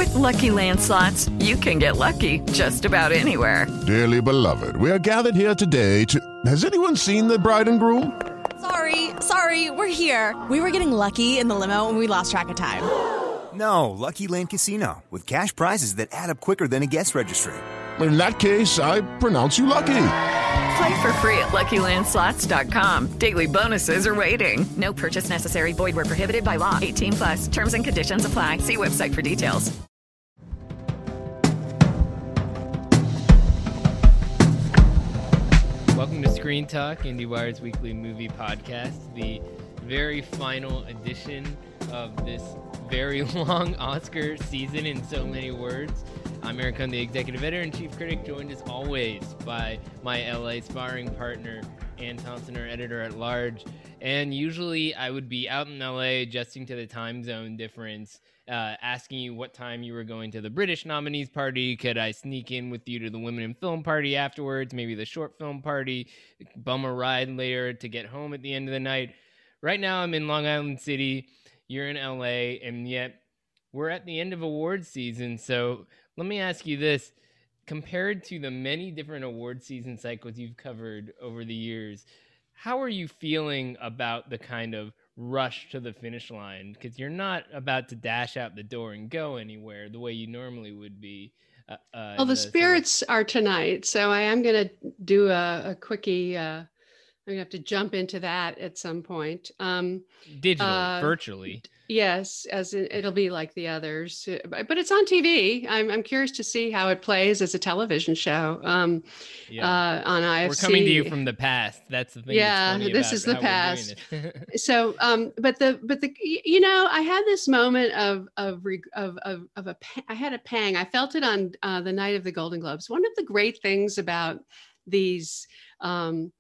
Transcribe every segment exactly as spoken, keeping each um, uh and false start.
With Lucky Land Slots, you can get lucky just about anywhere. Dearly beloved, we are gathered here today to... Has anyone seen the bride and groom? Sorry, sorry, we're here. We were getting lucky in the limo and we lost track of time. No, Lucky Land Casino, with cash prizes that add up quicker than a guest registry. In that case, I pronounce you lucky. Play for free at Lucky Land Slots dot com. Daily bonuses are waiting. No purchase necessary. Void where prohibited by law. eighteen plus. Terms and conditions apply. See website for details. Welcome to Screen Talk, IndieWire's weekly movie podcast, the very final edition of this very long Oscar season in so many words. I'm Eric Cohn, the executive editor and chief critic, joined as always by my L A sparring partner, Ann Thompson, our editor-at-large. And usually I would be out in L A adjusting to the time zone difference, uh, asking you what time you were going to the British nominees party. Could I sneak in with you to the Women in Film party afterwards, maybe the short film party, bum a ride later to get home at the end of the night. Right now I'm in Long Island City, you're in L A, and yet we're at the end of awards season. So let me ask you this. Compared to the many different award season cycles you've covered over the years, how are you feeling about the kind of rush to the finish line? Because you're not about to dash out the door and go anywhere the way you normally would be. Uh, uh, well, the, the spirits sort of... are tonight, so I am going to do a, a quickie. Uh, I'm going to have to jump into that at some point. Um, Digital, uh, virtually. Yes, as in, it'll be like the others, but it's on T V. I'm I'm curious to see how it plays as a television show um, yeah. uh, on I F C. We're coming to you from the past. That's the thing. Yeah, that's this is the past. so, um, but the but the you know, I had this moment of of of of, of a I had a pang. I felt it on uh, the night of the Golden Globes. One of the great things about these Um,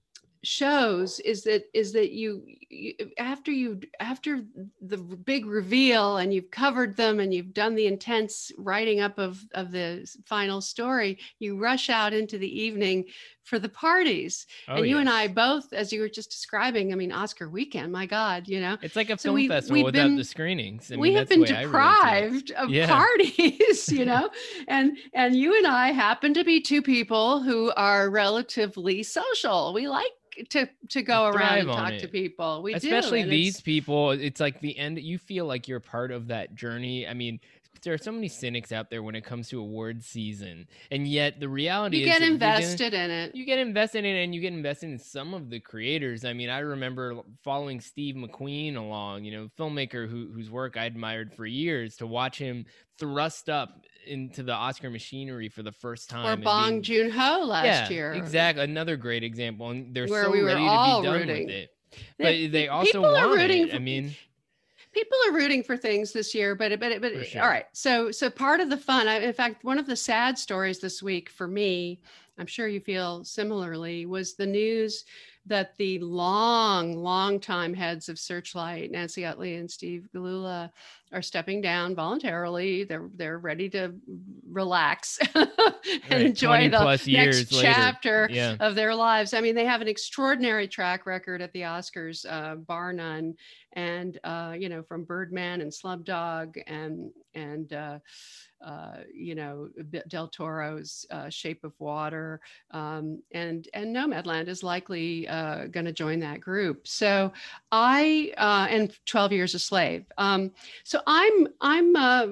shows is that is that you, you after you after the big reveal and you've covered them and you've done the intense writing up of of the final story, you rush out into the evening for the parties. Oh, and you yes. and I both, as you were just describing, I mean, Oscar weekend, my God, you know, it's like a so film we, festival without been, the screenings. I mean, we have been deprived of yeah. parties, you know, and and you and I happen to be two people who are relatively social. We like to to go around and talk it. to people. We especially do, these people. It's like the end. You feel like you're part of that journey. I mean, there are so many cynics out there when it comes to award season, and yet the reality you is get invested gonna, in it. You get invested in it, and you get invested in some of the creators. I mean, I remember following Steve McQueen along, you know, filmmaker who, whose work I admired for years, to watch him thrust up into the Oscar machinery for the first time. Or Bong Joon-ho last yeah, year. Exactly. Another great example. And they're Where so we were ready all to be done rooting. with it. But they, they also people want are rooting it. For, I mean, people are rooting for things this year, but but but sure. all right. So so part of the fun, I, in fact, one of the sad stories this week for me, I'm sure you feel similarly, was the news that the long, long time heads of Searchlight, Nancy Utley and Steve Galula, are stepping down voluntarily. They're they're ready to relax and right. enjoy the next years chapter yeah. of their lives. I mean, they have an extraordinary track record at the Oscars, uh, bar none. And uh, you know, from Birdman and Slumdog and and uh, uh, you know, Del Toro's uh, Shape of Water, um, and and Nomadland is likely uh, going to join that group. So I uh, and twelve Years a Slave. Um, so I'm I'm uh,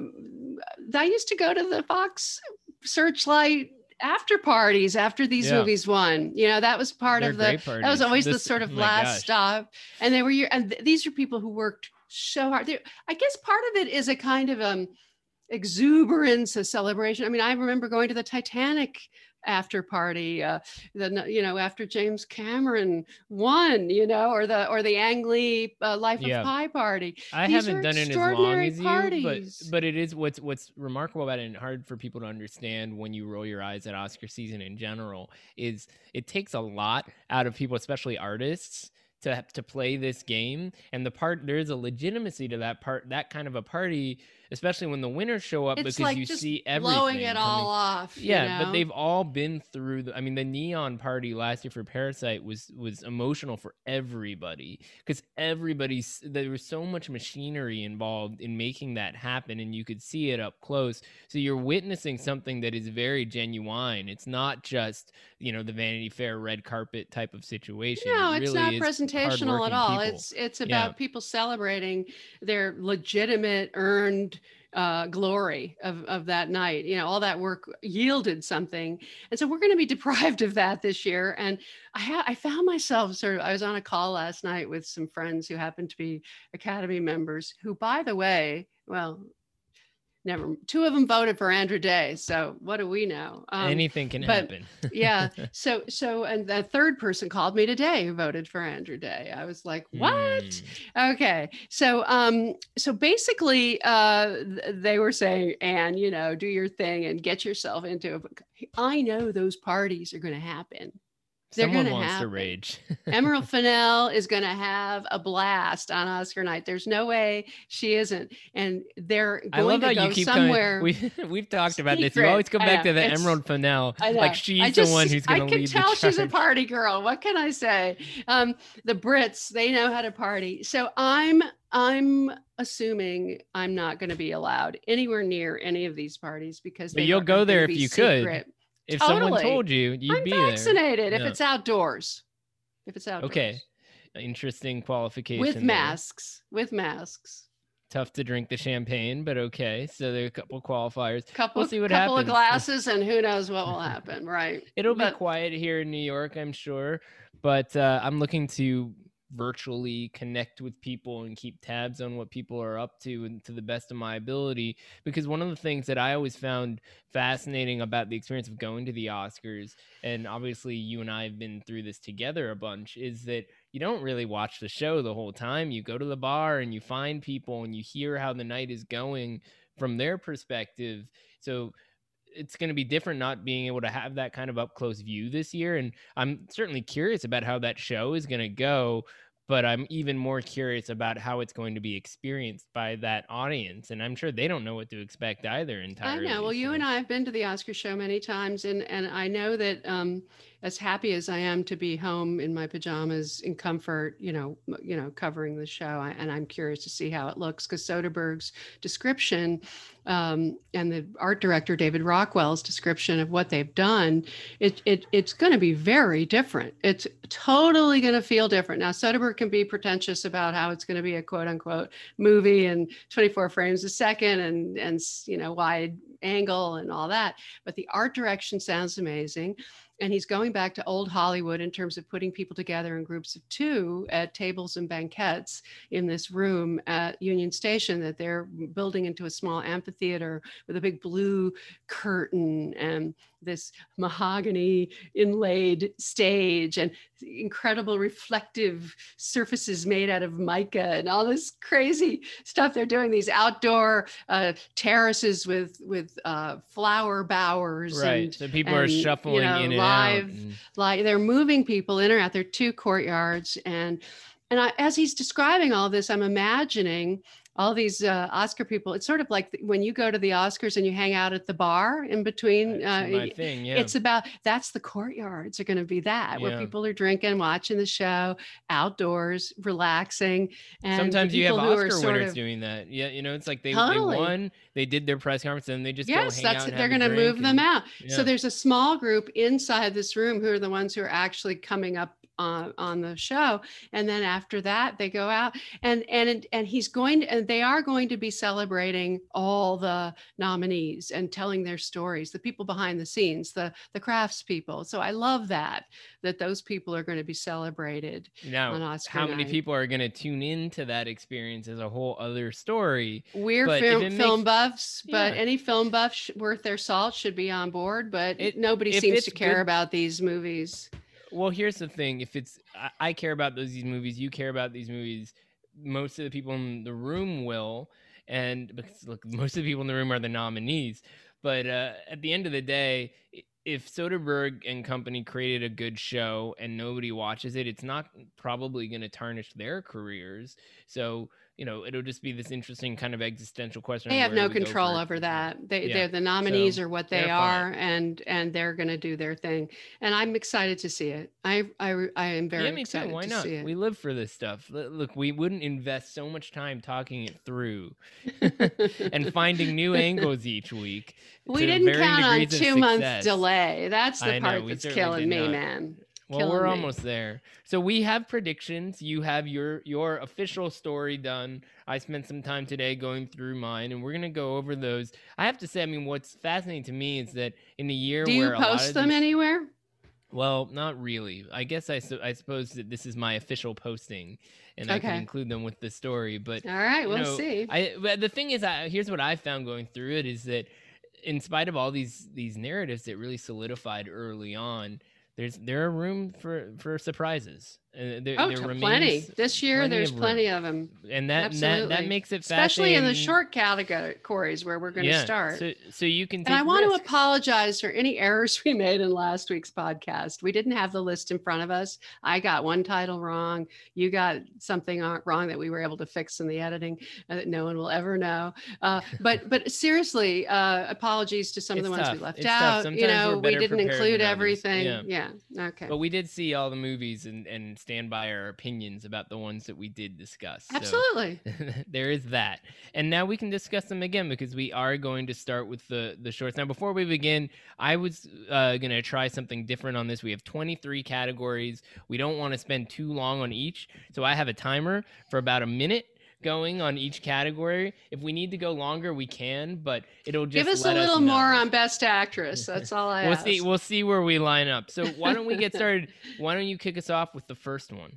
I used to go to the Fox Searchlight after parties after these yeah. movies won. You know, that was part They're of the that was always this, the sort of oh last gosh. stop. And they were and th- these are people who worked so hard. They're, I guess part of it is a kind of um exuberance, a celebration. I mean, I remember going to the Titanic after party, uh, the you know after James Cameron won, you know, or the or the Ang Lee uh, Life yeah. of Pi party. I These haven't done it as long as parties. you, but but it is what's what's remarkable about it and hard for people to understand when you roll your eyes at Oscar season in general is it takes a lot out of people, especially artists, to to play this game. And the part there is a legitimacy to that part, that kind of a party. especially when the winners show up, It's because like you just see everything blowing it coming. all off. Yeah, you know? but they've all been through the, I mean, the neon party last year for Parasite was was emotional for everybody, because everybody's, there was so much machinery involved in making that happen, and you could see it up close. So you're witnessing something that is very genuine. It's not just, you know, the Vanity Fair red carpet type of situation. No, It it's really not is presentational at hardworking all. people. It's it's Yeah. about people celebrating their legitimate earned uh, glory of, of that night. You know, all that work yielded something. And so we're going to be deprived of that this year. And I ha- I found myself sort of, I was on a call last night with some friends who happened to be Academy members who, by the way, well, never, two of them voted for Andrew Day. So what do we know? Um, Anything can but- happen. yeah. So, so, and the third person called me today who voted for Andrew Day. I was like, what? Hmm. Okay. So, um, so basically, uh, th- they were saying, Anne, you know, do your thing and get yourself into it. I know those parties are going to happen. They're Someone gonna wants to happen. rage. Emerald Fennell is going to have a blast on Oscar night. There's no way she isn't. And they're I going love to how go you keep somewhere. coming. We we've talked about this. You secret. always come I back know. to the It's- Emerald Fennell. I know. Like she's I the just- one who's going I to can lead tell the she's a charge. party girl. What can I say? Um, the Brits, they know how to party. So I'm I'm assuming I'm not going to be allowed anywhere near any of these parties because But they you'll are go gonna there if be you could. secret. If someone Totally. told you, you'd I'm be there. vaccinated if Yeah. it's outdoors. If it's outdoors. Okay. Interesting qualification. With there. masks. With masks. Tough to drink the champagne, but okay. So there are a couple qualifiers. Couple, We'll see what couple happens. of glasses and who knows what will happen, right? It'll But- be quiet here in New York, I'm sure, but uh, I'm looking to virtually connect with people and keep tabs on what people are up to, and to the best of my ability, because one of the things that I always found fascinating about the experience of going to the Oscars, and obviously you and I have been through this together a bunch, is that you don't really watch the show the whole time. You go to the bar and you find people and you hear how the night is going from their perspective. So it's going to be different not being able to have that kind of up close view this year. And I'm certainly curious about how that show is going to go, but I'm even more curious about how it's going to be experienced by that audience. And I'm sure they don't know what to expect either entirely. I know. Well, you so- and I have been to the Oscar show many times, and and I know that um, as happy as I am to be home in my pajamas in comfort, you know, m- you know, covering the show, I, and I'm curious to see how it looks because Soderbergh's description um, and the art director David Rockwell's description of what they've done, it it it's going to be very different. It's totally going to feel different. Now, Soderbergh can be pretentious about how it's going to be a quote unquote movie and twenty-four frames a second and and you know wide angle and all that, but the art direction sounds amazing. And he's going back to old Hollywood in terms of putting people together in groups of two at tables and banquettes in this room at Union Station that they're building into a small amphitheater with a big blue curtain and this mahogany inlaid stage and incredible reflective surfaces made out of mica and all this crazy stuff. They're doing these outdoor uh, terraces with with uh, flower bowers. Right. And, So people are and, you shuffling know, in and live, out. and- like they're moving people in or out. There are two courtyards, and and I, as he's describing all this, I'm imagining all these uh, Oscar people. It's sort of like when you go to the Oscars and you hang out at the bar in between. That's Uh, my thing, yeah. It's about that's the courtyards are going to be that where Yeah. people are drinking, watching the show, outdoors, relaxing. And the Sometimes you have people who are Oscar sort winners of- doing that. Yeah, you know, it's like they, Totally. they won, they did their press conference, and they just go Yes, hang that's out and they're have a going to drink move them and- out. yeah. So there's a small group inside this room who are the ones who are actually coming up on, on the show, and then after that they go out, and and and he's going to, and they are going to be celebrating all the nominees and telling their stories, the people behind the scenes, the the crafts people. So I love that that those people are going to be celebrated Now, on Oscar how many night. people are going to tune into that experience is a whole other story. We're But if film, it film makes- buffs, but Yeah. any film buff sh- worth their salt should be on board. But It- nobody if seems it's to care good- about these movies. Well, here's the thing: if it's, I, I care about those these movies, you care about these movies. Most of the people in the room will, and because look, most of the people in the room are the nominees. But uh, at the end of the day, i- if Soderbergh and company created a good show and nobody watches it, it's not probably going to tarnish their careers. So you know, it'll just be this interesting kind of existential question. They on have where no do we go control for- over that. They, Yeah. they're the nominees So are what they they're are, fine. and and they're going to do their thing. And I'm excited to see it. I I, I am very Yeah, me too. excited Why to not? see it. We live for this stuff. L- Look, we wouldn't invest so much time talking it through and finding new angles each week. We to didn't varying count on degrees of two months success. delay. That's the I know, part we that's certainly killing did me, not. man. Well, Killing we're me. almost there. So we have predictions. You have your your official story done. I spent some time today going through mine, and we're gonna go over those. I have to say, I mean, what's fascinating to me is that in a year Do you where a lot post of them these- anywhere? well, not really. I guess I, su- I suppose that this is my official posting, and I can Okay. include them with the story. But All right, you we'll know, see. I but the thing is, I, here's what I found going through it is that, in spite of all these these narratives that really solidified early on, there's there are room for for surprises. Uh, there, Oh, there to remains plenty. This year, plenty there's of plenty room. of them. and that that, Absolutely. that makes it Especially in the fascinating. short categories where we're going to Yeah, start. So so you can. Take And I want risks. to apologize for any errors we made in last week's podcast. We didn't have the list in front of us. I got one title wrong. You got something on- wrong that we were able to fix in the editing uh, that no one will ever know. Uh, but but seriously, uh, apologies to some It's of the ones tough. we left It's tough. out. Sometimes You we're know, we better didn't prepared include than others. everything. Yeah. Yeah. Okay. But we did see all the movies and, and stand by our opinions about the ones that we did discuss. So Absolutely. there is that. And now we can discuss them again because we are going to start with the, the shorts. Now, before we begin, I was uh, going to try something different on this. We have twenty-three categories. We don't want to spend too long on each. So I have a timer for about a minute going on each category. If we need to go longer, we can, but it'll just Give us a let little know. more on Best Actress. That's all I We'll ask. see. We'll see where we line up. So why don't we get started? Why don't you kick us off with the first one?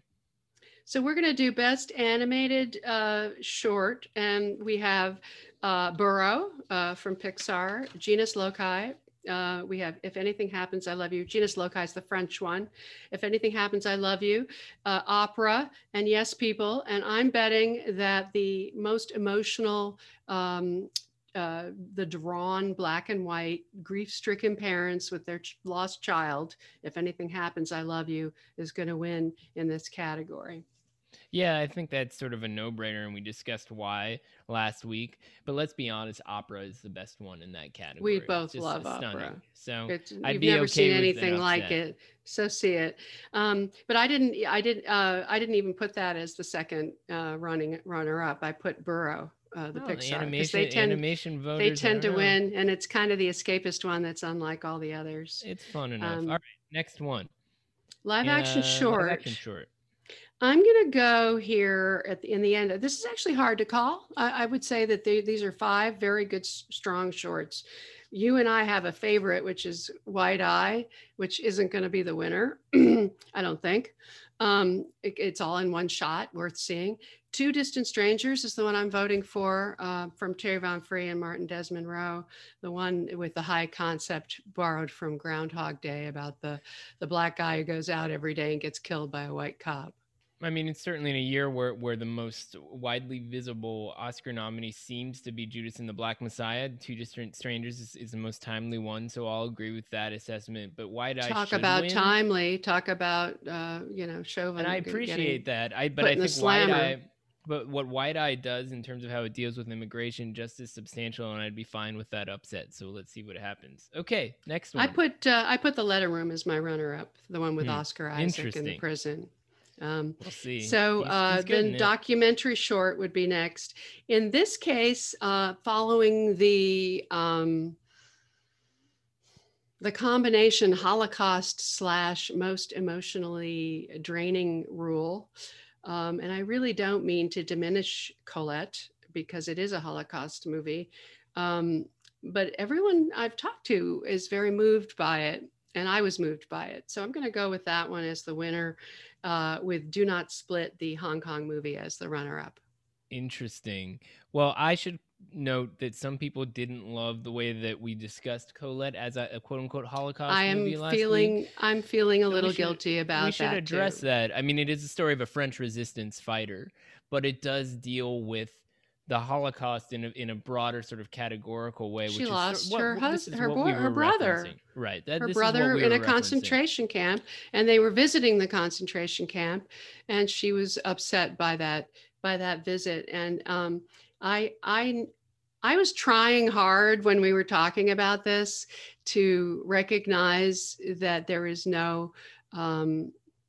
So we're going to do Best Animated uh, Short, and we have uh, Burrow uh, from Pixar, Genus Loci. Uh, we have If Anything Happens, I Love You. Genus Loci is the French one. If Anything Happens, I Love You. Uh, Opera, and Yes People. And I'm betting that the most emotional, um, uh, the drawn black and white, grief-stricken parents with their ch- lost child, If Anything Happens, I Love You, is going to win in this category. Yeah, I think that's sort of a no-brainer, and we discussed why last week. But let's be honest, opera is the best one in that category. We It's both just love stunning. opera. So It's, I'd you've be never okay seen with an anything like upset. it, so see it. Um, but I didn't. I did. Uh, I didn't even put that as the second uh, running runner-up. I put Burrow, uh, the Oh, the Pixar, because animation, they tend animation voters. they I tend to don't know. win, and it's kind of the escapist one that's unlike all the others. It's fun enough. Um, All right, next one. Live action Uh, short. Live action short. I'm going to go here at the, in the end. This is actually hard to call. I, I would say that they, these are five very good, s- strong shorts. You and I have a favorite, which is White Eye, which isn't going to be the winner, I don't think. Um, it- it's all in one shot, worth seeing. Two Distant Strangers is the one I'm voting for, uh, from Terry Von Free and Martin Desmond Rowe, the one with the high concept borrowed from Groundhog Day about the, the black guy who goes out every day and gets killed by a white cop. I mean, it's certainly in a year where, where the most widely visible Oscar nominee seems to be Judas and the Black Messiah. Two Distant Strangers is, is the most timely one, so I'll agree with that assessment. But White Eye Talk should about win. timely. Talk about uh, you know, Chauvin. And I g- appreciate getting- that. I but put I in the think White slammer. Eye, but what White Eye does in terms of how it deals with immigration, just as substantial, and I'd be fine with that upset. So let's see what happens. Okay, next one. I put uh, I put The Letter Room as my runner-up, the one with Hmm, Oscar Isaac in the interesting. prison. Um, We'll see. So He's- uh, he's good in then it. documentary short would be next. In this case, uh, following the um, the combination Holocaust slash most emotionally draining rule, um, and I really don't mean to diminish Colette because it is a Holocaust movie, um, but everyone I've talked to is very moved by it. And I was moved by it. So I'm going to go with that one as the winner, uh, with Do Not Split, the Hong Kong movie, as the runner-up. Interesting. Well, I should note that some people didn't love the way that we discussed Colette as a, a quote-unquote Holocaust I am movie last feeling week. I'm feeling a So we little should- guilty about we should that address too. that. I mean, it is a story of a French resistance fighter, but it does deal with the Holocaust in a, in a broader sort of categorical way. She which lost is sort- her what- this hus- is her what boy- we her were brother. referencing. Right. That, Her this is what brother we in were a referencing. concentration camp, and they were visiting the concentration camp, and she was upset by that by that visit. And um, I, I, I was trying hard when we were talking about this to recognize that there is no um,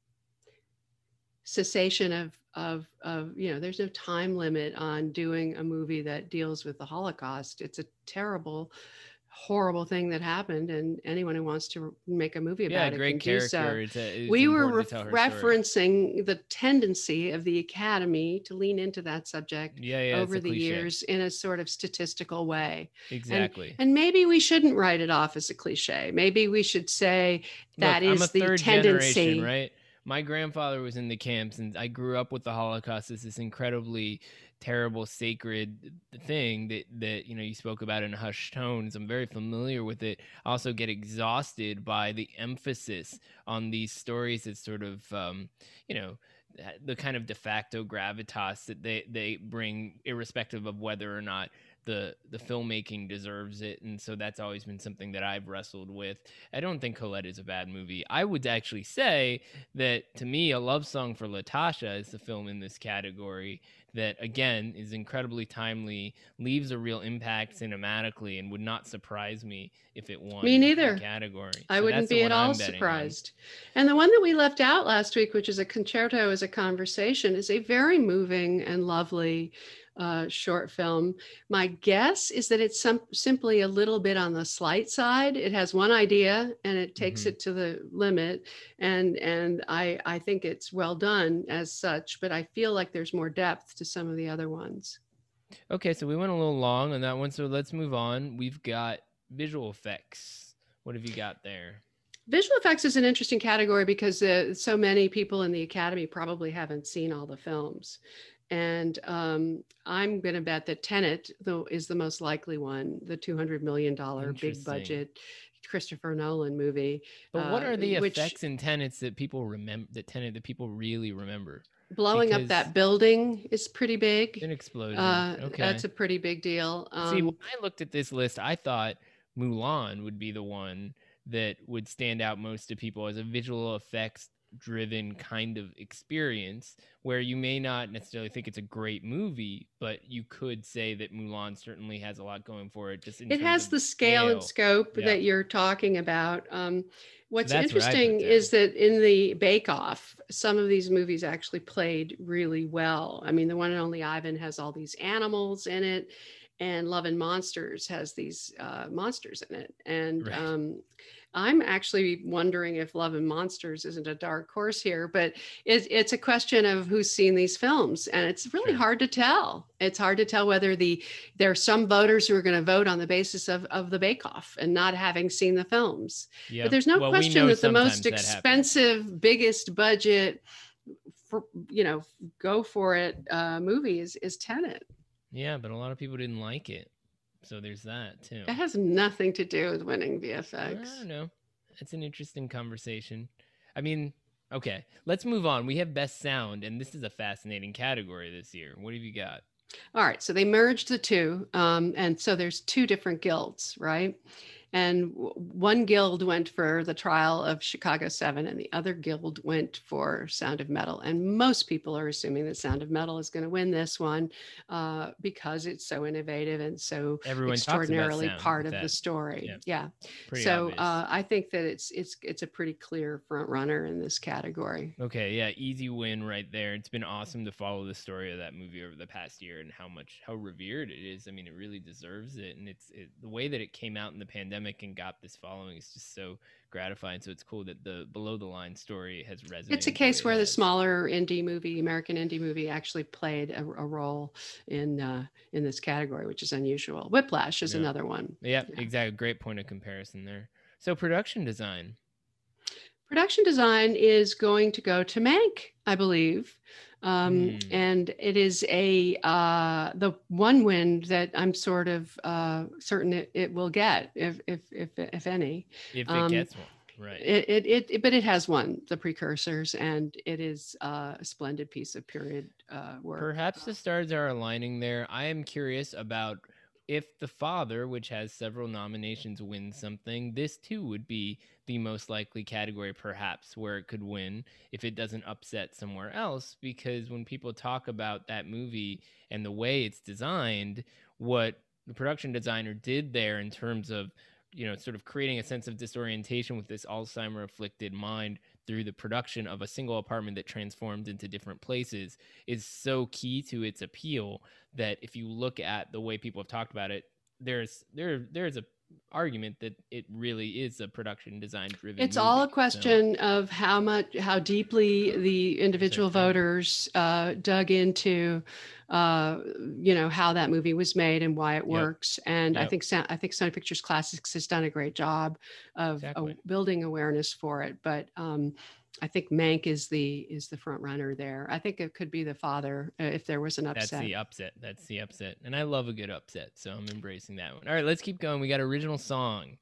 cessation of, of, of, you know, there's no time limit on doing a movie that deals with the Holocaust. It's a terrible, horrible thing that happened, and anyone who wants to make a movie about yeah, it great can character. do so. It's a, it's we were important to re- tell her story. referencing the tendency of the Academy to lean into that subject Yeah, yeah, over it's a the cliche. years in a sort of statistical way. Exactly. And, and maybe we shouldn't write it off as a cliche. Maybe we should say that Look, is I'm a the third tendency. generation, right? My grandfather was in the camps, and I grew up with the Holocaust as this incredibly terrible, sacred thing that, that, you know, you spoke about in hushed tones. I'm very familiar with it. I also get exhausted by the emphasis on these stories that sort of, um, you know, the kind of de facto gravitas that they, they bring, irrespective of whether or not the the filmmaking deserves it. And so that's always been something that I've wrestled with. I don't think Colette is a bad movie. I would actually say that, to me, A Love Song for Latasha is the film in this category that, again, is incredibly timely, leaves a real impact cinematically, and would not surprise me if it won Me neither. the category. I So wouldn't that's the be one at all I'm betting on. surprised. And the one that we left out last week, which is A Concerto as a Conversation, is a very moving and lovely uh, short film. My guess is that it's some, simply a little bit on the slight side. It has one idea and it takes Mhm. it to the limit. And, and I, I think it's well done as such, but I feel like there's more depth to some of the other ones. Okay, so we went a little long on that one, so let's move on. We've got visual effects. What have you got there? Visual effects is an interesting category because uh, so many people in the Academy probably haven't seen all the films. And um, I'm going to bet that Tenet, though, is the most likely one, the two hundred million dollars big Interesting. budget Christopher Nolan movie. But what uh, are the which- effects and tenets that people remember, that Tenet that people really remember? Blowing up Because- that building is pretty big. An explosion. Uh, okay. That's a pretty big deal. See, Um, when I looked at this list, I thought Mulan would be the one that would stand out most to people as a visual effects driven kind of experience, where you may not necessarily think it's a great movie, but you could say that Mulan certainly has a lot going for it. Just in it terms has of the scale and scope Yeah. that you're talking about. Um, what's that's what I put interesting down. is that in the Bake Off, some of these movies actually played really well. I mean, the one and only Ivan has all these animals in it, and Love and Monsters has these uh, monsters in it. And Right. um, I'm actually wondering if Love and Monsters isn't a dark horse here, but it's, it's a question of who's seen these films. And it's really Sure. hard to tell. It's hard to tell whether the there are some voters who are going to vote on the basis of, of the Bake Off and not having seen the films. Yeah. But there's no Well, we question know that the most sometimes that happens. expensive, biggest budget, for, you know, go for it uh, movie is, is Tenet. Yeah, but a lot of people didn't like it. So there's that too. It has nothing to do with winning V F I X. don't know. It's an interesting conversation. I mean, okay, let's move on. We have best sound, and this is a fascinating category this year. What have you got? All right, so they merged the two, um, and so there's two different guilds, right? And w- one guild went for the trial of Chicago seven, and the other guild went for Sound of Metal. And most people are assuming that Sound of Metal is going to win this one uh, because it's so innovative and so Everyone talks about extraordinarily sound part with of that. the story. Yeah. Yeah. Pretty so obvious. uh, I think that it's it's it's a pretty clear front runner in this category. Okay, yeah, easy win right there. It's been awesome to follow the story of that movie over the past year and how much how revered it is. I mean, it really deserves it, and it's it, the way that it came out in the pandemic and got this following is just so gratifying. So it's cool that the below the line story has resonated. It's a the case way where it the has. smaller indie movie, American indie movie, actually played a, a role in uh, in this category, which is unusual. Whiplash is Yeah. another one. Yeah, Yeah. exactly. Great point of comparison there. So production design. Production design is going to go to Mank, I believe. Um, Hmm. And it is a uh, the one win that I'm sort of uh, certain it, it will get, if if if if any. If it Um, gets one. Right. It, it it it- but it has won the precursors, and it is uh, a splendid piece of period uh, work. Perhaps the stars are aligning there. I am curious about if The Father, which has several nominations, wins something, this too would be the most likely category perhaps where it could win if it doesn't upset somewhere else. Because when people talk about that movie and the way it's designed, what the production designer did there in terms of, you know, sort of creating a sense of disorientation with this Alzheimer afflicted mind through the production of a single apartment that transformed into different places is so key to its appeal that if you look at the way people have talked about it, there's there there's a argument that it really is a production design driven It's movie. all a question so, of how much, how deeply the individual exactly. voters uh, dug into, uh, you know, how that movie was made and why it Yep. works. And Yep. I think I think Sony Pictures Classics has done a great job of Exactly. uh, building awareness for it. But um, I think Mank is the is the front runner there. I think it could be The Father uh, if there was an upset. That's the upset. That's the upset. And I love a good upset, so I'm embracing that one. All right, let's keep going. We got original song.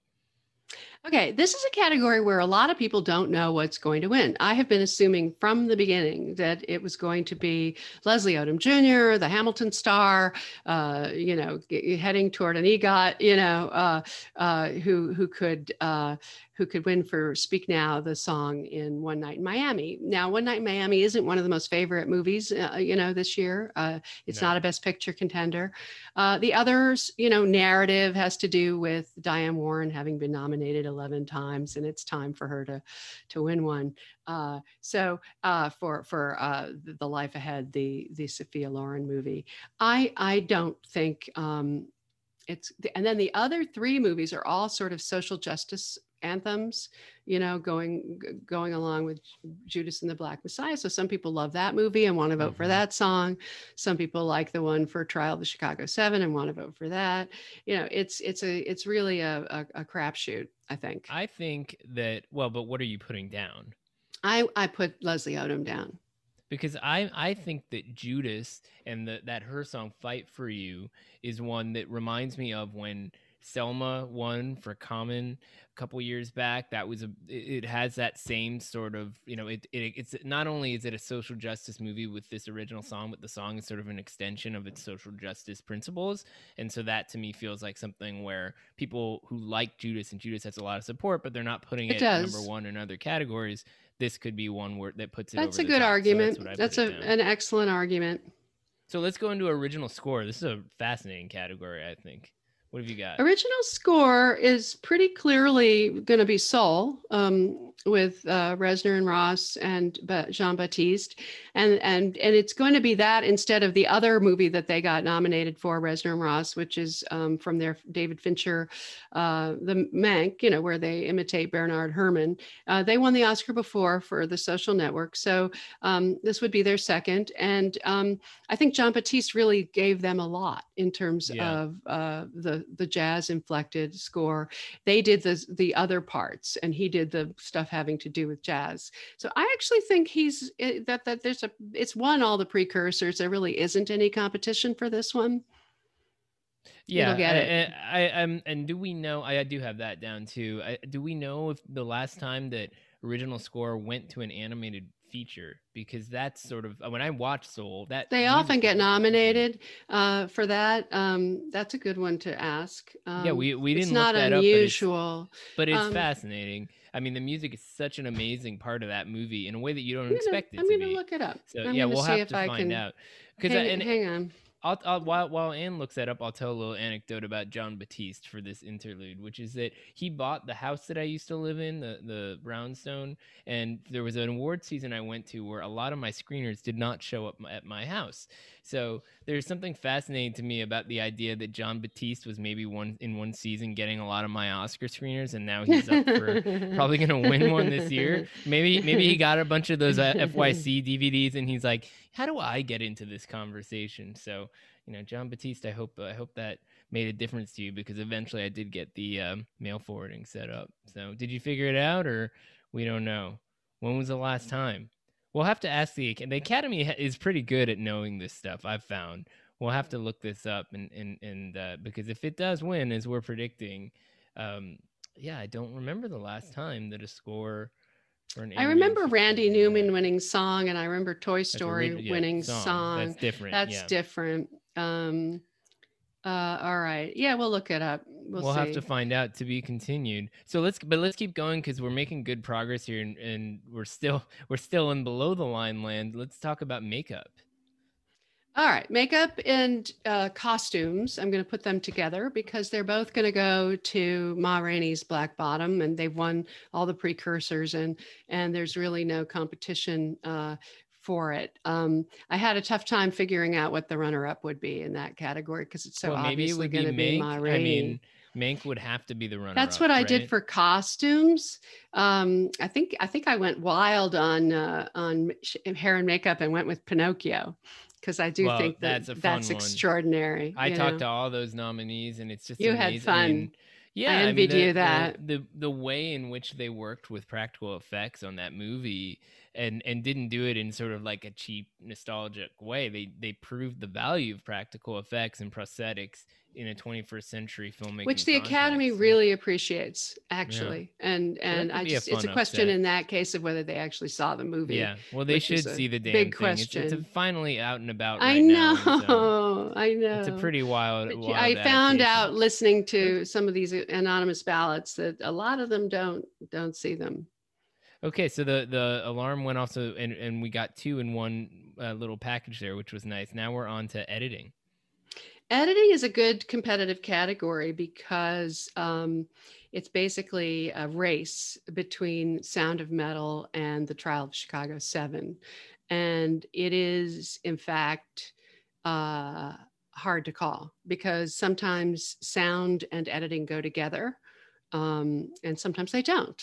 Okay, this is a category where a lot of people don't know what's going to win. I have been assuming from the beginning that it was going to be Leslie Odom Junior, the Hamilton star, uh, you know, g- heading toward an EGOT, you know, uh, uh, who who could uh, who could win for Speak Now, the song in One Night in Miami. Now, One Night in Miami isn't one of the most favorite movies, uh, you know, this year. Uh, it's No. not a Best Picture contender. Uh, the others, you know, narrative has to do with Diane Warren having been nominated eleven times, and it's time for her to to win one. Uh, so uh, for for uh, The Life Ahead, the the Sophia Loren movie, I I don't think um, it's. And then the other three movies are all sort of social justice anthems, you know, going g- going along with Judas and the Black Messiah. So some people love that movie and want to vote for Mhm. that song. Some people like the one for Trial of the Chicago Seven and want to vote for that. You know, it's it's a it's really a a, a crapshoot, I think. I think that, well, but what are you putting down? I I put Leslie Odom down. Because I, I think that Judas and the, that her song Fight For You is one that reminds me of when Selma won for Common a couple years back. That was a it, it has that same sort of, you know, it, it it's not only is it a social justice movie with this original song, but the song is sort of an extension of its social justice principles. And so that to me feels like something where people who like Judas, and Judas has a lot of support, but they're not putting It it, does. number one in other categories. This could be one word that puts it That's over a the good top. So argument. that's what I That's put a it down. an excellent argument. So let's go into original score. This is a fascinating category, I think. What have you got? Original score is pretty clearly going to be Soul, um, with uh, Reznor and Ross and ba- Jean-Baptiste, and and and it's going to be that instead of the other movie that they got nominated for, Reznor and Ross, which is um, from their David Fincher, uh, the Mank, you know, where they imitate Bernard Herrmann. Uh, they won the Oscar before for The Social Network, so um, this would be their second, and um, I think Jean-Baptiste really gave them a lot in terms Yeah. of uh, the the jazz inflected score. They did the the other parts, and he did the stuff having to do with jazz. So I actually think he's it, that that there's a it's won all the precursors. There really isn't any competition for this one. Yeah, It'll get I, it. I, I, I'm, and do we know? I, I do have that down too. I, do we know if the last time that original score went to an animated feature? Because that's sort of when I watch Soul, that They music often get was- nominated uh, for that. Um, that's a good one to ask. Um, Yeah, we we it's didn't not look that up, but it's, unusual. but it's Um, fascinating. I mean, the music is such an amazing part of that movie in a way that you don't I'm gonna, expect it I'm to gonna be. look it up. So I'm yeah, gonna we'll see have if to I find can. out. Because Hang, and hang on. I'll, I'll while while Anne looks that up, I'll tell a little anecdote about John Batiste for this interlude, which is that he bought the house that I used to live in, the the brownstone, and there was an award season I went to where a lot of my screeners did not show up at my house. So there's something fascinating to me about the idea that John Batiste was maybe one in one season getting a lot of my Oscar screeners, and now he's up for probably going to win one this year. Maybe maybe he got a bunch of those uh, F Y C D V Ds, and he's like, how do I get into this conversation? So, you know, John Batiste, I hope I hope that made a difference to you, because eventually I did get the um, mail forwarding set up. So did you figure it out, or we don't know? When was the last time? We'll have to ask the the Academy ha- is pretty good at knowing this stuff, I've found. We'll have to look this up, and and and uh, because if it does win, as we're predicting, um, yeah, I don't remember the last time that a score for an I animated remember feature Randy did Newman that. winning song, and I remember Toy That's Story orig- yeah, winning song. song. That's different. That's yeah. different. Um, Uh, all right. Yeah, we'll look it up. We'll, We'll see. have to find out, to be continued. So let's, but let's keep going because we're making good progress here, and, and we're still we're still in below the line land. Let's talk about makeup. All right, makeup and uh, costumes. I'm going to put them together because they're both going to go to Ma Rainey's Black Bottom, and they've won all the precursors, and and there's really no competition uh, for it. Um, I had a tough time figuring out what the runner-up would be in that category because it's so well, maybe it obviously would going be to be Mank. Ma Rainey. I mean, Mank would have to be the runner-up. That's what I right? did for costumes. Um, I think I think I went wild on uh, on hair and makeup and went with Pinocchio. Because I do well, think that that's, a fun that's one. extraordinary. I you talked know? to all those nominees, and it's just You amazing. had fun. I mean, yeah, I I mean, envied the, you the- that. the, the way in which they worked with practical effects on that movie, and and didn't do it in sort of like a cheap, nostalgic way. They they proved the value of practical effects and prosthetics in a twenty-first century filmmaking, Which the Academy context. really appreciates, actually. And and could I be a just it's a fun question upset. in that case of whether they actually saw the movie. Yeah, well, they which is should a see the damn big thing. question. It's, it's a finally out and about I right know, now. and so I know. it's a pretty wild. But wild I found adaptation. out listening to some of these anonymous ballots that a lot of them don't don't see them. Okay, so the, the alarm went off, so, and, and we got two in one uh, little package there, which was nice. Now we're on to editing. Editing is a good competitive category because um, it's basically a race between Sound of Metal and The Trial of Chicago seven. And it is, in fact, uh, hard to call because sometimes sound and editing go together, um, and sometimes they don't.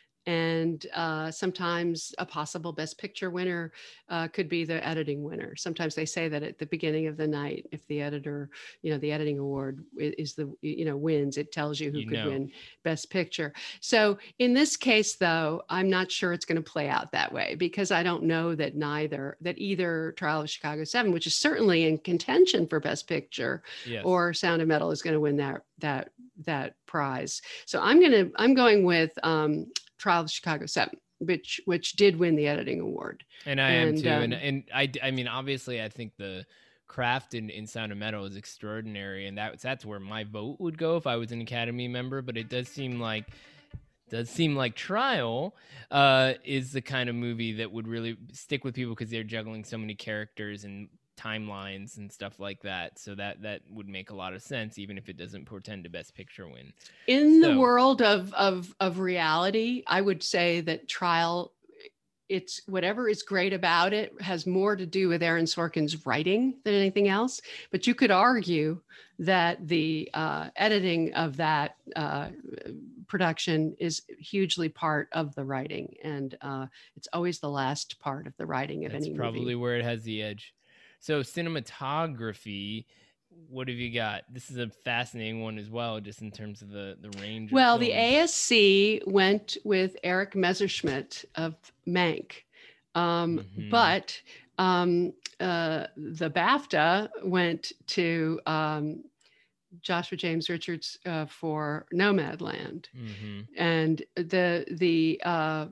And uh, sometimes a possible Best Picture winner uh, could be the editing winner. Sometimes they say that at the beginning of the night, if the editor, you know, the editing award is the, you know, wins, it tells you who You could know. win Best Picture. So in this case, though, I'm not sure it's going to play out that way because I don't know that neither, that either Trial of Chicago seven, which is certainly in contention for Best Picture, Yes. or Sound of Metal is going to win that that that prize. So I'm gonna I'm going with um, Trial of Chicago seven, which which did win the editing award. And I am and, too. and um, and I, I mean, obviously, I think the craft in, in Sound of Metal is extraordinary, and that's that's where my vote would go if I was an Academy member. But it does seem like does seem like Trial uh, is the kind of movie that would really stick with people because they're juggling so many characters and timelines and stuff like that. So that that would make a lot of sense, even if it doesn't portend to Best Picture win. In the So- world of of of reality, I would say that Trial, it's whatever is great about it has more to do with Aaron Sorkin's writing than anything else. But you could argue that the uh, editing of that uh, production is hugely part of the writing, and uh, it's always the last part of the writing of That's any probably movie. where it has the edge. So cinematography, what have you got? This is a fascinating one as well, just in terms of the, the range. Well, of the films. A S C went with Eric Messerschmidt of Mank, um, Mhm. but um, uh, the BAFTA went to um, Joshua James Richards uh, for Nomadland, Mhm. and the the uh,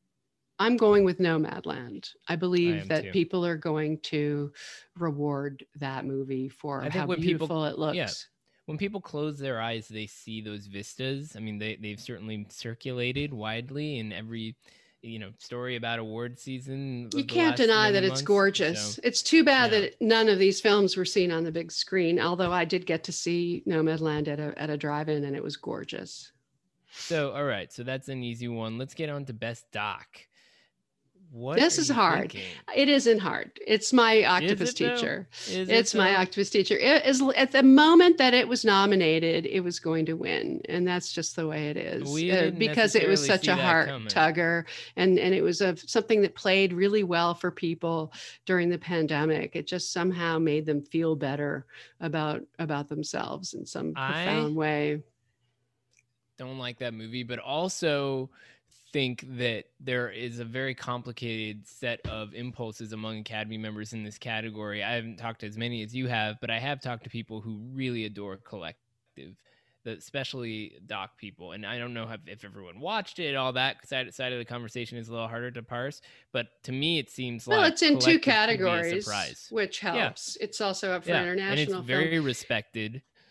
I'm going with Nomadland. I I believe am that too. people are going to reward that movie for I think how when people- beautiful it looks. yeah. When people close their eyes, they see those vistas. I mean, they, they've certainly circulated widely in every, you know, story about award season. of You the can't last deny many that it's months. gorgeous. So- It's too bad yeah. that none of these films were seen on the big screen, although I did get to see Nomadland at a, at a drive-in and it was gorgeous. So, all right. So that's an easy one. Let's get on to Best Doc. What This are is you hard. thinking? It isn't hard. It's my Is octopus it, though? teacher. Is it, It's my though? octopus teacher. It is at the moment that it was nominated, it was going to win, and that's just the way it is. We Uh, didn't because it was necessarily such see a that heart coming. tugger, and and it was a something that played really well for people during the pandemic. It just somehow made them feel better about about themselves in some I- profound way. Don't like that movie, but also think that there is a very complicated set of impulses among Academy members in this category. I haven't talked to as many as you have, but I have talked to people who really adore Collective, the, especially doc people. And I don't know if, if everyone watched it, all that side, side of the conversation is a little harder to parse. But to me, it seems Well, like it's in two Collective could be a categories, surprise. which helps. It's also up for Yeah, and international it's very film. respected.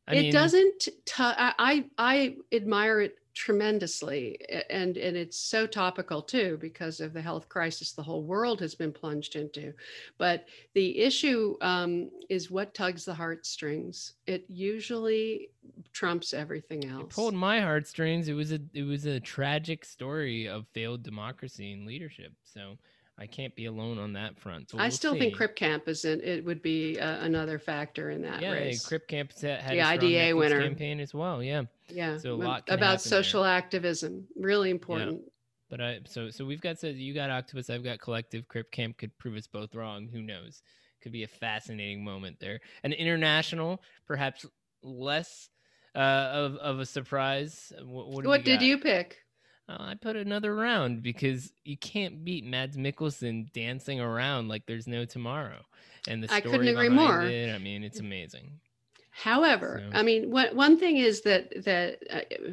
I it mean, doesn't. T- I I admire it tremendously, and and it's so topical too because of the health crisis the whole world has been plunged into. But the issue um, is what tugs the heartstrings. It usually trumps everything else. It pulled my heartstrings. It was a it was a tragic story of failed democracy and leadership. So I can't be alone on that front. But I we'll still see. think Crip Camp is in, it would be uh, another factor in that yeah, race. Crip Camp had The a I D A strong Netflix winner campaign as well. Yeah, Yeah, so a lot can about happen social there. activism, really important. But I so so we've got so you got Octopus, I've got Collective. Crip Camp could prove us both wrong. Who knows? Could be a fascinating moment there. An international, perhaps less uh, of of a surprise. What, what, What you did got? you pick? Uh, I put another round because you can't beat Mads Mikkelsen dancing around like there's no tomorrow, and the story I couldn't agree behind more. it, I mean, it's amazing. However, So- I mean, what, one thing is that that uh,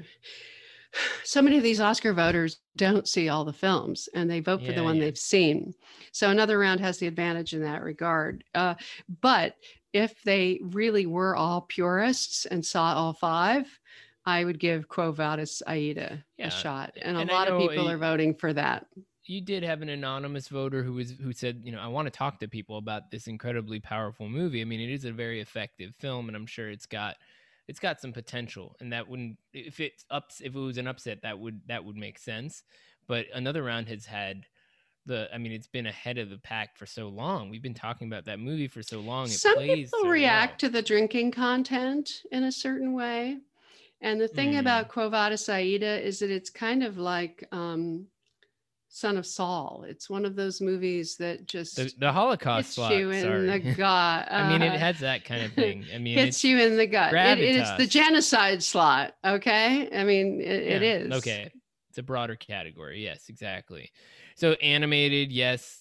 so many of these Oscar voters don't see all the films, and they vote for Yeah, the one yeah. they've seen. So another round has the advantage in that regard. Uh, but if they really were all purists and saw all five, I would give Quo Vadis Aida Yeah, a shot, and a and I lot of know people it- are voting for that. You did have an anonymous voter who was who said, you know, I want to talk to people about this incredibly powerful movie. I mean, it is a very effective film, and I'm sure it's got it's got some potential. And that wouldn't if it's ups if it was an upset, that would that would make sense. But Another Round has had the I mean, it's been ahead of the pack for so long. We've been talking about that movie for so long. It Some plays people so react well. to the drinking content in a certain way. And the thing Mm. about Quo Vadis Aida is that it's kind of like um, Son of Saul. It's one of those movies that just the, the Holocaust hits slot. you in Sorry. the gut. I mean, it uh, has that kind of thing. I mean, hits it's, you in the gut. It, it's the gravitas. genocide slot. Okay, I mean it, it Yeah, is. okay. It's a broader category. Yes, exactly. So animated, yes.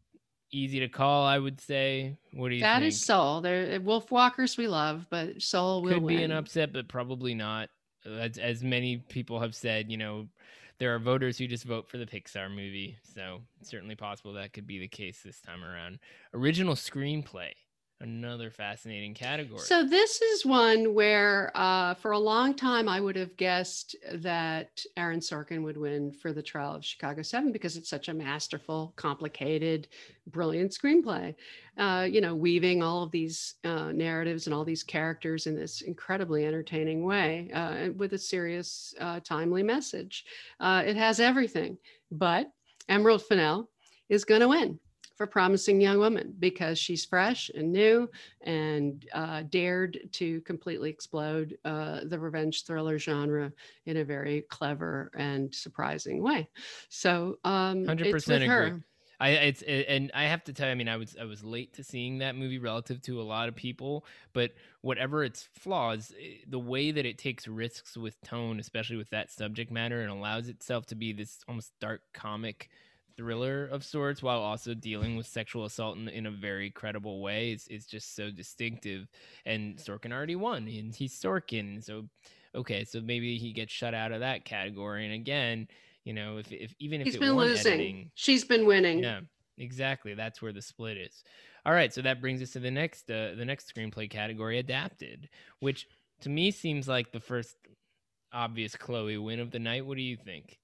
Easy to call, I would say. What do you That think? is Soul. There, Wolf Walkers we love, but Soul will Could win. be an upset, but probably not. As, as many people have said, you know, there are voters who just vote for the Pixar movie. So it's certainly possible that could be the case this time around. Original screenplay, another fascinating category. So this is one where, uh, for a long time, I would have guessed that Aaron Sorkin would win for The Trial of Chicago seven because it's such a masterful, complicated, brilliant screenplay. Uh, you know, weaving all of these uh, narratives and all these characters in this incredibly entertaining way uh, with a serious, uh, timely message. Uh, it has everything, but Emerald Fennell is going to win for Promising Young Woman because she's fresh and new and uh, dared to completely explode uh, the revenge thriller genre in a very clever and surprising way. So um, one hundred it's percent with agree. her. I it's and I have to tell you, I mean, I was I was late to seeing that movie relative to a lot of people, but whatever its flaws, eh, the way that it takes risks with tone, especially with that subject matter, and allows itself to be this almost dark comic thriller of sorts while also dealing with sexual assault in, in a very credible way is, is just so distinctive. And Sorkin already won, and he's Sorkin, so okay, so maybe he gets shut out of that category. And again, you know, if if even if He's it been won losing. editing, She's been winning. yeah, exactly. That's where the split is. All right, so that brings us to the next uh, the next screenplay category, adapted, which to me seems like the first obvious Chloe win of the night. What do you think?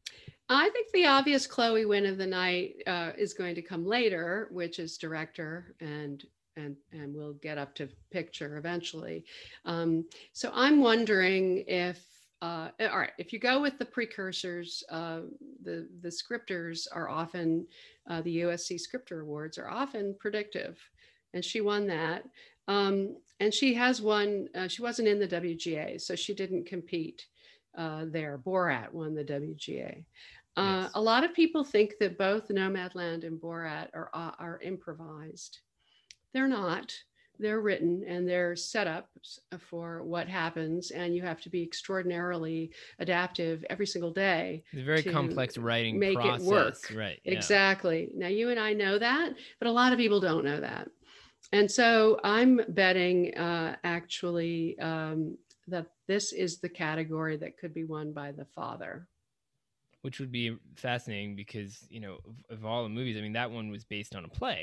I think the obvious Chloe win of the night uh, is going to come later, which is director, and and and we'll get up to picture eventually. Um, so I'm wondering if, uh, all right, if you go with the precursors, uh, the the scripters are often uh, the U S C Scripter Awards are often predictive, and she won that. Um, and she has won. Uh, she wasn't in the W G A, so she didn't compete uh, there. Borat won the W G A. Uh, Yes. A lot of people think that both Nomadland and Borat are uh, are improvised. They're not. They're written and they're set up for what happens, and you have to be extraordinarily adaptive every single day. It's a very to complex writing make it process, work. right? yeah. Exactly. Now, you and I know that, but a lot of people don't know that. And so I'm betting uh, actually um, that this is the category that could be won by the father. Which would be fascinating because, you know, of, of all the movies, I mean, that one was based on a play.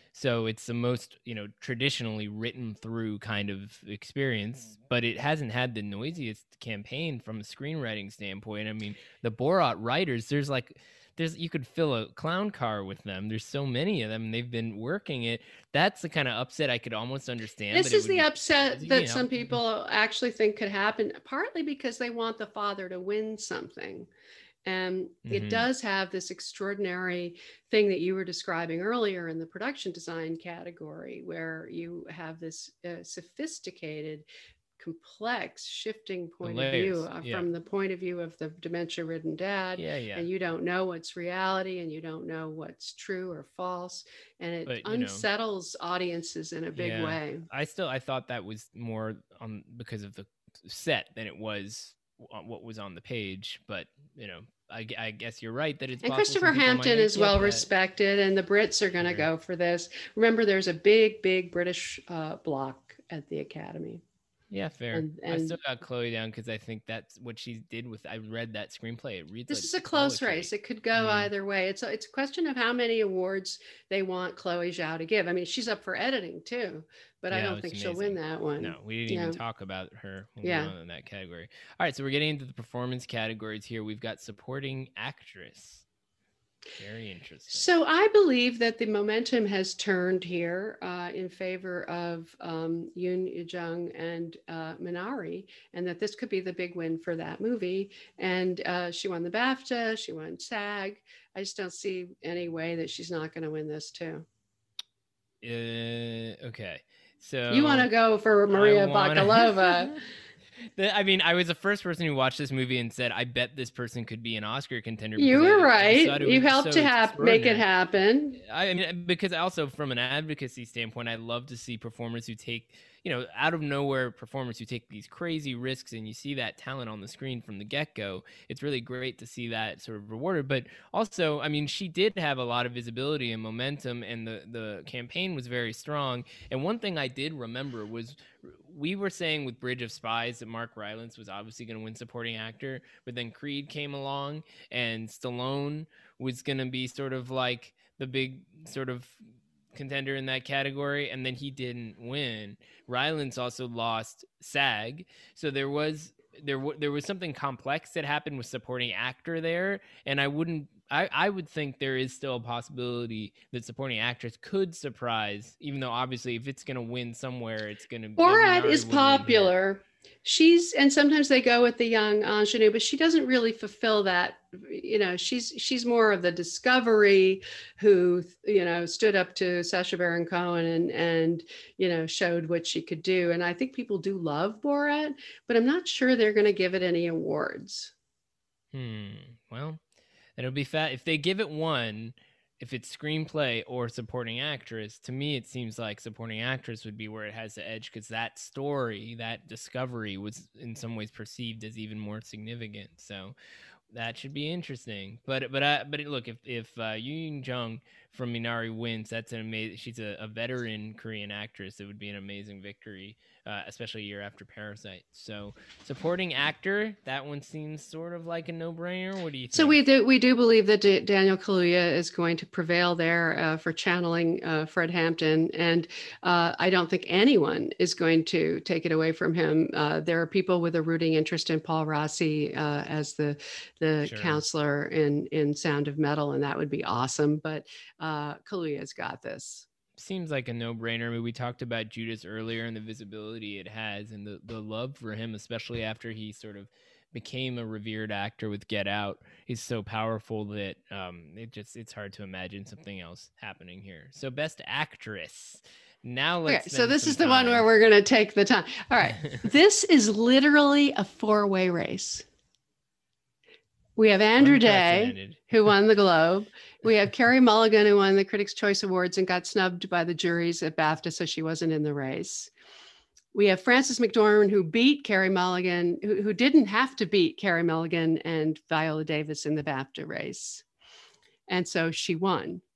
So it's the most, you know, traditionally written through kind of experience, but it hasn't had the noisiest campaign from a screenwriting standpoint. I mean, the Borat writers, there's like, there's you could fill a clown car with them. There's so many of them. And they've been working it. That's the kind of upset I could almost understand. This is the be, upset that you know, some people actually think could happen, partly because they want the father to win something. And mm-hmm. it does have this extraordinary thing that you were describing earlier in the production design category, where you have this uh, sophisticated, complex, shifting point of view uh, yeah. from the point of view of the dementia-ridden dad. Yeah, yeah. And you don't know what's reality, and you don't know what's true or false, and it but, unsettles know, audiences in a big yeah. way. I still, I thought that was more on because of the set than it was what was on the page, but you know, I, I guess you're right that it's and Christopher Hampton is well that. respected, and the Brits are going to sure. go for this. Remember, there's a big, big British uh, block at the Academy. Yeah, fair. And, and I still got Chloe down because I think that's what she did with. I read that screenplay. It reads. This like is a close poetry. race. It could go yeah. either way. It's a, it's a question of how many awards they want Chloe Zhao to give. I mean, she's up for editing too, but yeah, I don't think amazing. she'll win that one. No, we didn't yeah. even talk about her when yeah. we were in that category. All right, so we're getting into the performance categories here. We've got supporting actress. Very interesting. So I believe that the momentum has turned here uh, in favor of um, Yoon Jung and uh, Minari, and that this could be the big win for that movie. And uh, she won the BAFTA, she won SAG. I just don't see any way that she's not going to win this too. Uh, okay, so you want to go for Maria wanna... Bakalova? I mean, I was the first person who watched this movie and said, I bet this person could be an Oscar contender. You were I, right. I you helped so to have make it happen. I mean, because also from an advocacy standpoint, I love to see performers who take, you know, out of nowhere performers who take these crazy risks, and you see that talent on the screen from the get-go. It's really great to see that sort of rewarded. But also, I mean, she did have a lot of visibility and momentum, and the, the campaign was very strong. And one thing I did remember was we were saying with Bridge of Spies that Mark Rylance was obviously going to win supporting actor, but then Creed came along and Stallone was going to be sort of like the big sort of contender in that category, and then he didn't win. Rylance also lost SAG, so there was there w- there was something complex that happened with supporting actor there, and I wouldn't I, I would think there is still a possibility that supporting actress could surprise, even though obviously if it's going to win somewhere, it's going to be. Borat is popular. She's, and sometimes they go with the young ingenue, but she doesn't really fulfill that. You know, she's she's more of the discovery who, you know, stood up to Sacha Baron Cohen and and you know showed what she could do. And I think people do love Borat, but I'm not sure they're going to give it any awards. Hmm. Well, it'll be fat if they give it one. If it's screenplay or supporting actress, to me, it seems like supporting actress would be where it has the edge, because that story, that discovery was in some ways perceived as even more significant. So that should be interesting. But but uh, but look, if if uh, Yoon Jung from Minari wins, that's an amazing. She's a, a veteran Korean actress. It would be an amazing victory, uh, especially a year after Parasite. So supporting actor, that one seems sort of like a no-brainer. What do you think? So we do we do believe that D- Daniel Kaluuya is going to prevail there uh, for channeling uh, Fred Hampton, and uh, I don't think anyone is going to take it away from him. Uh, there are people with a rooting interest in Paul Rossi uh, as the the sure. counselor in in Sound of Metal, and that would be awesome. But uh, Kaluuya's got this. Seems like a no-brainer. I mean, we talked about Judas earlier and the visibility it has and the, the love for him, especially after he sort of became a revered actor with Get Out. He's so powerful that um, it just it's hard to imagine something else happening here. So Best Actress. Now let's okay, so this is the time. one where we're going to take the time. All right. This is literally a four-way race. We have Andrew Day, who won the Globe. We have Carey Mulligan, who won the Critics' Choice Awards and got snubbed by the juries at BAFTA, so she wasn't in the race. We have Frances McDormand, who beat Carey Mulligan, who, who didn't have to beat Carey Mulligan and Viola Davis in the BAFTA race. And so she won.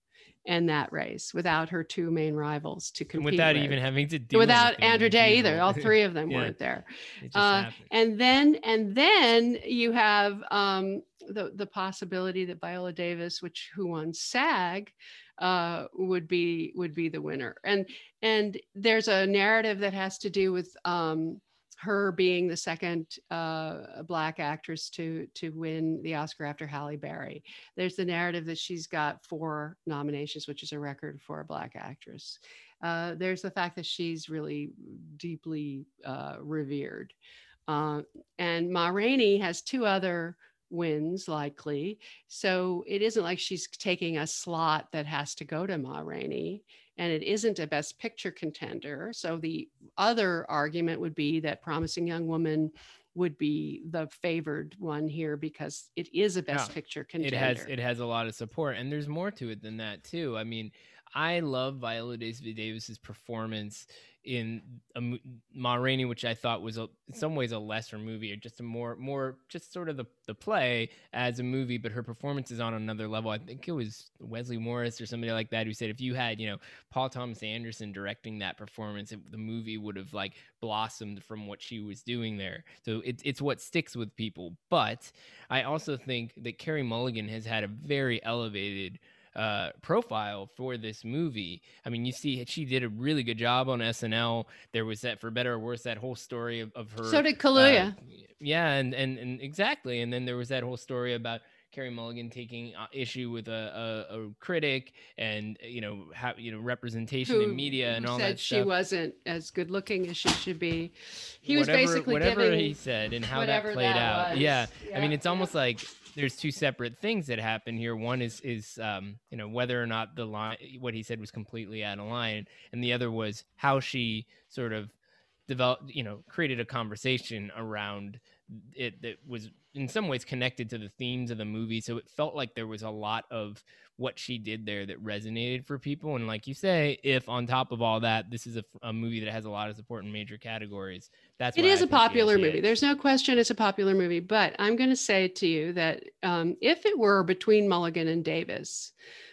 in that race without her two main rivals to compete without with. even having to do without anything Andra Day unusual. either. All three of them Yeah. weren't there. It just Uh, happened. and then and then you have um, the the possibility that Viola Davis, which who won SAG, uh, would be would be the winner. And and there's a narrative that has to do with um, her being the second uh, Black actress to to win the Oscar after Halle Berry. There's the narrative that she's got four nominations, which is a record for a Black actress. Uh, there's the fact that she's really deeply uh, revered. Uh, and Ma Rainey has two other wins likely. So it isn't like she's taking a slot that has to go to Ma Rainey. And it isn't a Best Picture contender. So the other argument would be that Promising Young Woman would be the favored one here because it is a Best Yeah. Picture contender. It has it has a lot of support, and there's more to it than that too. I mean, I love Viola Davis's performance in a, Ma Rainey, which I thought was a, in some ways a lesser movie, or just a more more just sort of the the play as a movie, but her performance is on another level. I think it was Wesley Morris or somebody like that who said if you had, you know, Paul Thomas Anderson directing that performance, it, the movie would have like blossomed from what she was doing there. So it's it's what sticks with people. But I also think that Carey Mulligan has had a very elevated uh profile for this movie. I mean, you see she did a really good job on S N L. There was that, for better or worse, that whole story of, of her. So did Kaluuya. Uh, yeah, and, and and exactly. And then there was that whole story about Carey Mulligan taking uh, issue with a, a, a critic, and you know, ha- you know, representation Who, in media and who all said that she stuff. wasn't as good looking as she should be. He was Whatever- basically whatever giving he said and how that whatever played that out. was. Yeah. Yeah, I mean, it's yeah. almost like there's two separate things that happen here. One is is um, you know, whether or not the line, what he said was completely out of line, and the other was how she sort of developed, you know, created a conversation around it that was in some ways connected to the themes of the movie. So it felt like there was a lot of what she did there that resonated for people. And like you say, if on top of all that, this is a, a movie that has a lot of support in major categories, that's It why is I a think she has popular the movie. edge. There's no question it's a popular movie. But I'm going to say to you that um, if it were between Mulligan and Davis,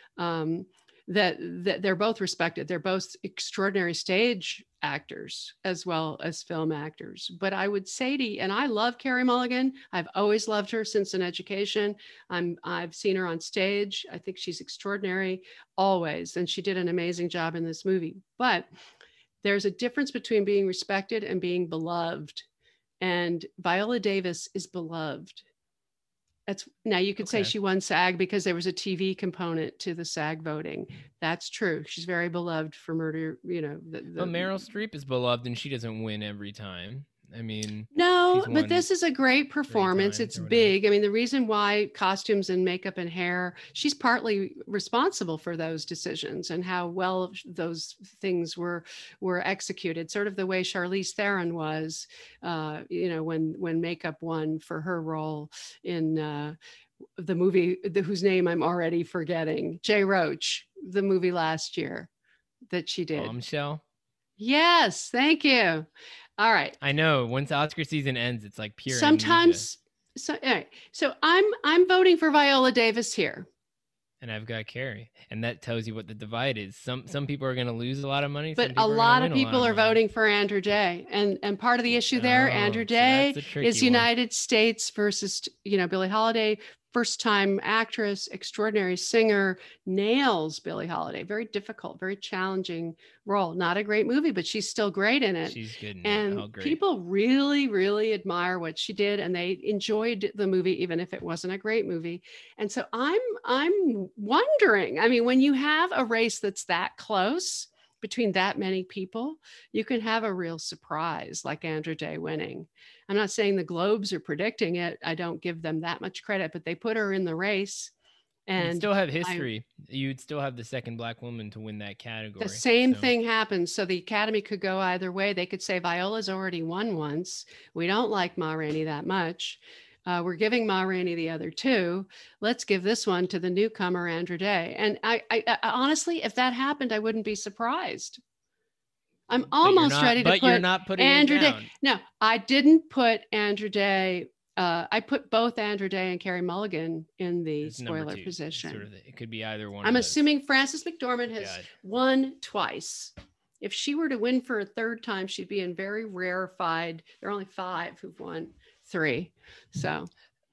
um, that, that they're both respected. They're both extraordinary stage actors as well as film actors. But I would say to you, and I love Carey Mulligan. I've always loved her since An Education. I'm, I've seen her on stage. I think she's extraordinary always. And she did an amazing job in this movie. But there's a difference between being respected and being beloved. And Viola Davis is beloved. That's now you could Okay. say she won SAG because there was a T V component to the SAG voting. That's true. She's very beloved for Murder, you know. The, the, But Meryl Streep is beloved, and she doesn't win every time. I mean, No, she's but won this is a great performance. times It's or whatever. big. I mean, the reason why costumes and makeup and hair, she's partly responsible for those decisions and how well those things were were executed. Sort of the way Charlize Theron was, uh, you know, when when makeup won for her role in uh, the movie the, whose name I'm already forgetting, Jay Roach, the movie last year that she did. Bombshell. Yes, thank you. All right. I know. Once Oscar season ends, it's like pure. Sometimes, so, all right. So I'm I'm voting for Viola Davis here. amnesia. And I've got Carey, and that tells you what the divide is. Some some people are going to lose a lot of money, some But people a are gonna lot of win a people are money. voting for Andrew Day, and and part of the issue there, Oh, Andrew so Day that's a tricky is one. United States versus you know Billie Holiday. First time actress, extraordinary singer, nails Billie Holiday. Very difficult, very challenging role. Not a great movie, but she's still great in it. She's good. In And it. Oh, great. people really, really admire what she did, and they enjoyed the movie, even if it wasn't a great movie. And so I'm, I'm wondering. I mean, when you have a race that's that close between that many people, you can have a real surprise, like Andra Day winning. I'm not saying the Globes are predicting it. I don't give them that much credit, but they put her in the race. You'd And still have history. You'd still have the second Black woman to win that category. the same so. thing happens. So the Academy could go either way. They could say Viola's already won once. We don't like Ma Rainey that much. Uh, we're giving Ma Rainey the other two. Let's give this one to the newcomer, Andra Day. And I, I, I honestly, if that happened, I wouldn't be surprised. I'm But you're almost not- ready to but put you're not putting it Andra Day. down. No, I didn't put Andra Day uh, I put both Andra Day and Carey Mulligan in the It's number spoiler two. position. Sort of, it could be either one. I'm of those. assuming Frances McDormand has God. won twice. If she were to win for a third time, she'd be in very rarefied. There are only five who've won three. So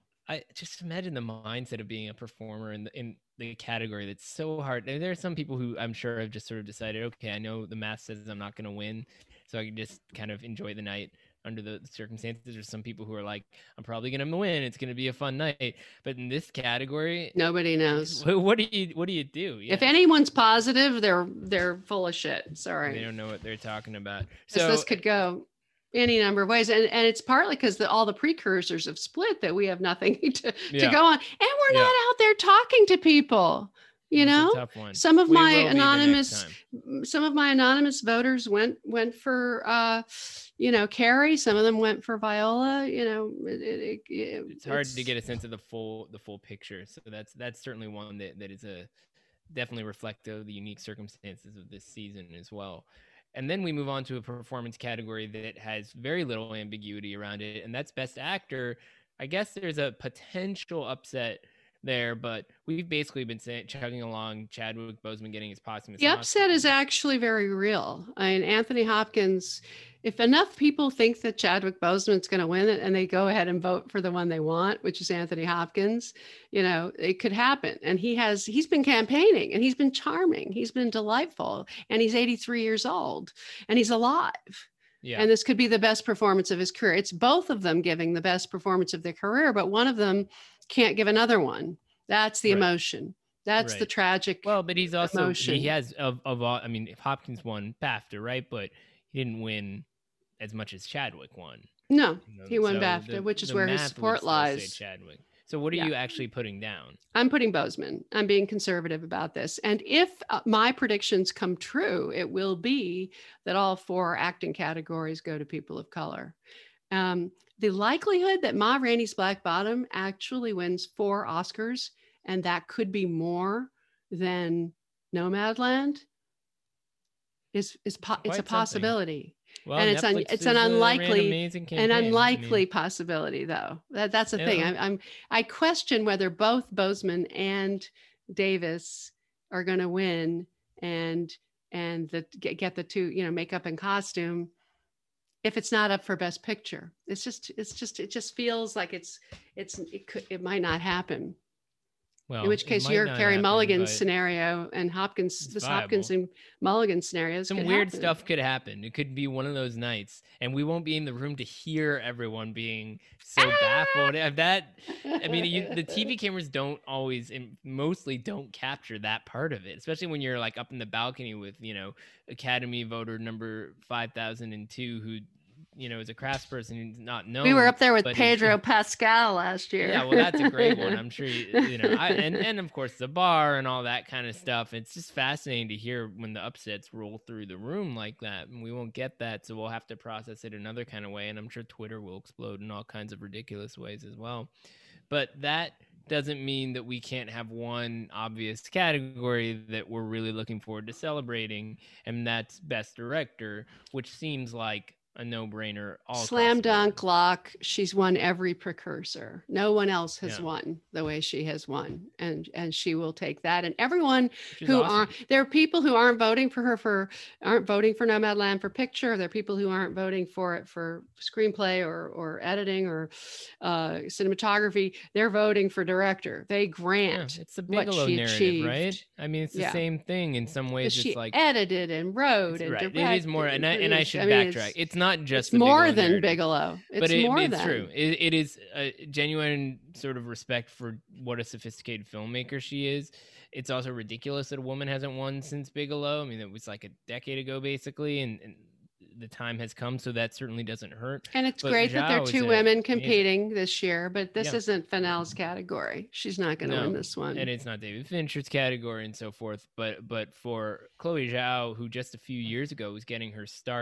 I just imagine the mindset of being a performer in the, in the category that's so hard. There are some people who I'm sure have just sort of decided, okay, I know the math says I'm not going to win, so I can just kind of enjoy the night under the circumstances. There's some people who are like, I'm probably going to win. It's going to be a fun night. But in this category, nobody knows. What do you what do you do? Yeah. If anyone's positive, they're they're full of shit. Sorry, they don't know what they're talking about. So this could go any number of ways, and and it's partly because all the precursors have split that we have nothing to Yeah. to go on, and we're Yeah. not out there talking to people. You It's a know, tough one. some of We my will be the next anonymous, time. some of my anonymous voters went went for, uh, you know, Carey. Some of them went for Viola. You know, it, it, it, It's hard to get a sense of the full the full picture. So that's that's certainly one that, that is a definitely reflective of the unique circumstances of this season as well. And then we move on to a performance category that has very little ambiguity around it, and that's Best Actor. I guess there's a potential upset there, but we've basically been saying, chugging along Chadwick Boseman getting his posthumous The Oscar. upset is actually very real. I mean, Anthony Hopkins, if enough people think that Chadwick Boseman's going to win it and they go ahead and vote for the one they want, which is Anthony Hopkins, you know, it could happen. And he has, he's been campaigning and he's been charming. He's been delightful. And he's eighty-three years old and he's alive. Yeah. And this could be the best performance of his career. It's both of them giving the best performance of their career, but one of them can't give another one. That's the Right. emotion. That's Right. the tragic. Well, but he's also emotion. he has of of all. I mean, Hopkins won BAFTA, right? But he didn't win as much as Chadwick won. No, you know? he won So BAFTA, the- which is the where his math would support still say lies. Chadwick. So what are Yeah. you actually putting down? I'm putting Boseman. I'm being conservative about this. And if uh, my predictions come true, it will be that all four acting categories go to people of color. Um, the likelihood that Ma Rainey's Black Bottom actually wins four Oscars, and that could be more than Nomadland, is is po- Quite it's a something. possibility. Well, and it's un- Netflix it's is, an uh, ran unlikely amazing an campaign. I mean, unlikely possibility, though. That, that's the thing. Yeah. I'm, I'm I question whether both Boseman and Davis are going to win, and and the get, get the two, you know, makeup and costume. If it's not up for Best Picture, it's just it's just it just feels like it's it's it could it might not happen. well, In which it case, might your not Carey happen, Mulligan's but scenario and Hopkins, it's this Hopkins and Mulligan scenarios, some could weird happen. stuff could happen. It could be one of those nights, and we won't be in the room to hear everyone being so baffled. If that, I mean, you, the T V cameras don't always, and mostly don't capture that part of it, especially when you're like up in the balcony with, you know, Academy voter number five thousand two, who, you know, is a craftsperson who's not known. We were up there with but is- Pedro Pascal last year. Yeah, well, that's a great one. I'm sure you, you know, I, and and of course the bar and all that kind of stuff. It's just fascinating to hear when the upsets roll through the room like that, and we won't get that, so we'll have to process it another kind of way. And I'm sure Twitter will explode in all kinds of ridiculous ways as well. But that doesn't mean that we can't have one obvious category that we're really looking forward to celebrating, and that's Best Director, which seems like a no-brainer. All across Slam the dunk board. lock. She's won every precursor. No one else has Yeah. won the way she has won, and and she will take that. And everyone Which is who awesome. are there are people who aren't voting for her for aren't voting for Nomadland for picture. There are people who aren't voting for it for screenplay or or editing or uh, cinematography. They're voting for director. They Yeah, grant it's the what Bigelow she narrative, achieved. right? I mean, it's the Yeah. same thing in some ways. She It's like edited and wrote it's and right. directed. It is more, and I and I produced. should mean, backtrack. It's, It's not just it's the more Bigelow than narrative, Bigelow. It's but it, more it's than true. It, it is a genuine sort of respect for what a sophisticated filmmaker she is. It's also ridiculous that a woman hasn't won since Bigelow. I mean, it was like a decade ago, basically, and, and the time has come, so that certainly doesn't hurt. And it's But great that there Zhao are is two a- women amazing. competing this year, but this Yeah. isn't Fennell's category. She's not going to No, win this one. And it's not David Fincher's category and so forth. But but for Chloe Zhao, who just a few years ago was getting her start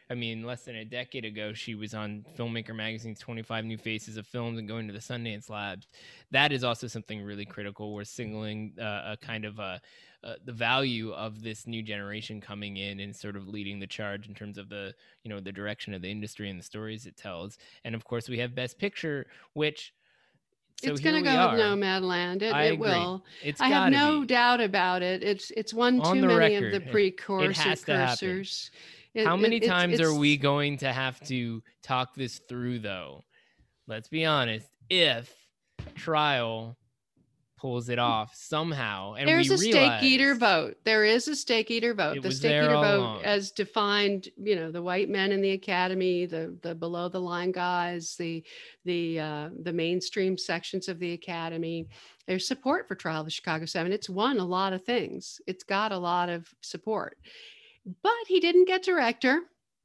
I mean, less than a decade ago, she was on Filmmaker Magazine's twenty-five New Faces of Films and going to the Sundance Labs. That is also something really critical. We're signaling uh, a kind of a, uh, the value of this new generation coming in and sort of leading the charge in terms of the, you know, the direction of the industry and the stories it tells. And of course, we have Best Picture, which so it's going to go are. with Nomadland. It, I it agree. will. It's I have no be. doubt about it. It's it's one On too the many record, of the precursors. It, it, How many it, times it's, are we going to have to talk this through, though? Let's be honest. If Trial pulls it off somehow, and there's we a realize stake eater vote. There is a stake eater vote. It The was stake there eater all vote, along. as defined, you know, the white men in the academy, the the below the line guys, the the uh, the mainstream sections of the academy. There's support for Trial of the Chicago Seven. It's won a lot of things. It's got a lot of support, but he didn't get director.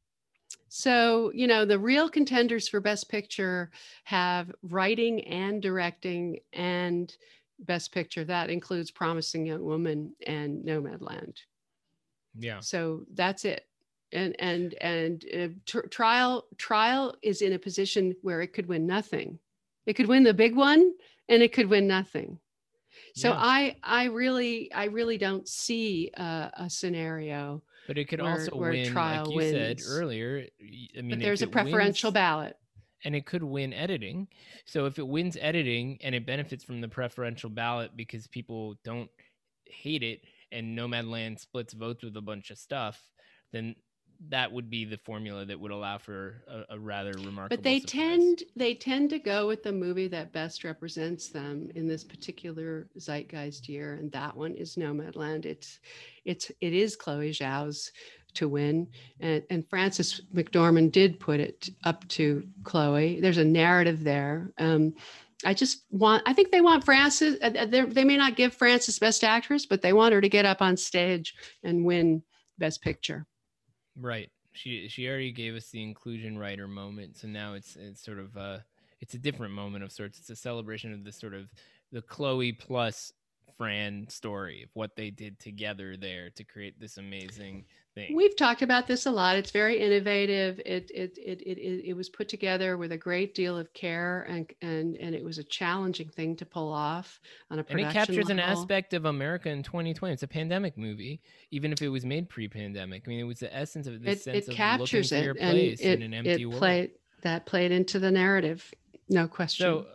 So, you know, the real contenders for Best Picture have writing and directing and Best Picture. That includes Promising Young Woman and Nomadland. Yeah. So that's it. And and and uh, tr- trial trial is in a position where it could win nothing. It could win the big one, and it could win nothing. So Yeah. I I really I really don't see a, a scenario. But it could where- also where win, Trial like you wins. said earlier. I mean, But if there's a it preferential wins, ballot. and it could win editing. So if it wins editing and it benefits from the preferential ballot because people don't hate it and Nomadland splits votes with a bunch of stuff, then that would be the formula that would allow for a, a rather remarkable But they surprise. tend they tend to go with the movie that best represents them in this particular zeitgeist year, and that one is Nomadland. It's it's it is Chloe Zhao's to win, and and Frances McDormand did put it up to Chloe. There's a narrative there. Um, I just want I think they want Frances. Uh, they may not give Frances Best Actress, but they want her to get up on stage and win Best Picture. Right. She she already gave us the inclusion writer moment, so now it's it's sort of uh it's a different moment of sorts. It's a celebration of the sort of the Chloe plus Fran story of what they did together there to create this amazing thing. We've talked about this a lot. It's very innovative. It it it it it, it was put together with a great deal of care, and and and it was a challenging thing to pull off on a And production it captures an level. aspect of America in twenty twenty. It's a pandemic movie, even if it was made pre-pandemic. I mean, it was the essence of this It, sense it of captures looking it, for your and place it in an empty it world. played that played into the narrative, no question. So,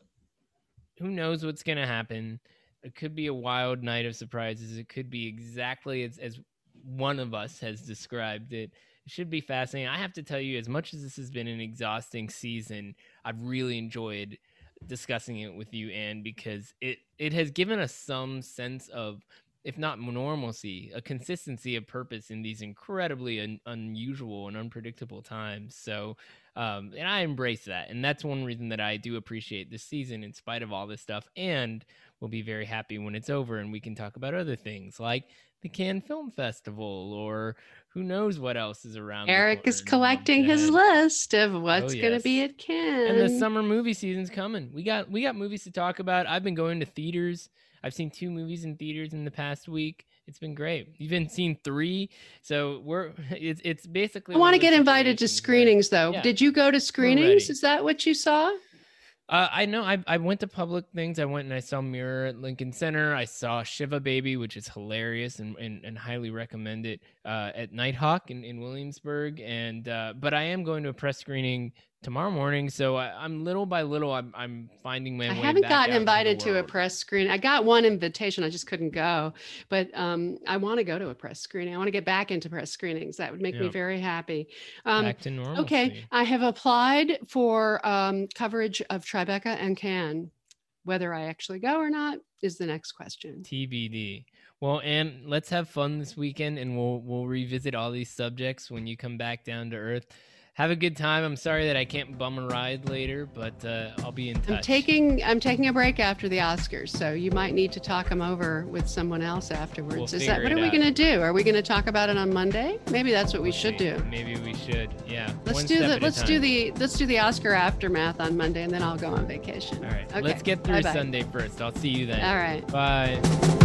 who knows what's going to happen? It could be a wild night of surprises. It could be exactly as, as one of us has described it. It should be fascinating. I have to tell you, as much as this has been an exhausting season, I've really enjoyed discussing it with you, Anne, because it, it has given us some sense of, if not normalcy, a consistency of purpose in these incredibly un- unusual and unpredictable times. So, um, and I embrace that. And that's one reason that I do appreciate this season in spite of all this stuff. And we'll be very happy when it's over and we can talk about other things like the Cannes Film Festival or who knows what else is around. the Eric is corner in the collecting months his ahead. list of what's Oh, going yes. to be at Cannes. And the summer movie season's coming. We got we got movies to talk about. I've been going to theaters. I've seen two movies in theaters in the past week. It's been great. You've been seen three, so we're it's it's basically. I one want to of those get invited to situations where- screenings, though. Yeah. Did you go to ready. screenings? Is that what you saw? Uh, I know. I I went to public things. I went and I saw Mirror at Lincoln Center. I saw Shiva Baby, which is hilarious and and, and highly recommend it. Uh, at Nighthawk in, in Williamsburg, and uh, but I am going to a press screening tomorrow morning. So I, I'm little by little. I'm I'm finding my I way. haven't back gotten out into the invited to a world. press screening. I got one invitation. I just couldn't go. But um, I want to go to a press screening. I want to get back into press screenings. That would make me Yeah. very happy. Um, Back to normalcy. okay. I have applied for um, coverage of Tribeca and Cannes. Whether I actually go or not is the next question. T B D. Well, Anne, let's have fun this weekend, and we'll we'll revisit all these subjects when you come back down to earth. Have a good time. I'm sorry that I can't bum a ride later, but uh, I'll be in touch. I'm taking I'm taking a break after the Oscars, so you might need to talk them over with someone else afterwards. We'll Is that figure what it are we out. going to do? Are we going to talk about it on Monday? Maybe that's what we should do. Maybe we should. Yeah. Let's One do step the at a let's do time. the let's do the Oscar aftermath on Monday, and then I'll go on vacation. All right. Okay. Let's get through Bye-bye. Sunday first. I'll see you then. All right. Bye.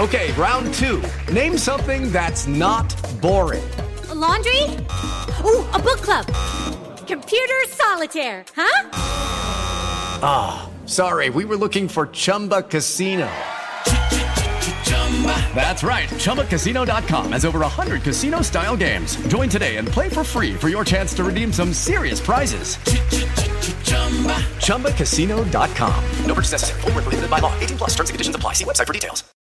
Okay, round two. Name something that's not boring. A laundry? Ooh, a book club. Computer solitaire, huh? Ah, oh, sorry, we were looking for Chumba Casino. That's right, Chumba Casino dot com has over one hundred casino-style games. Join today and play for free for your chance to redeem some serious prizes. Chumba Casino dot com. No purchase necessary. Void where prohibited by law. eighteen plus terms and conditions apply. See website for details.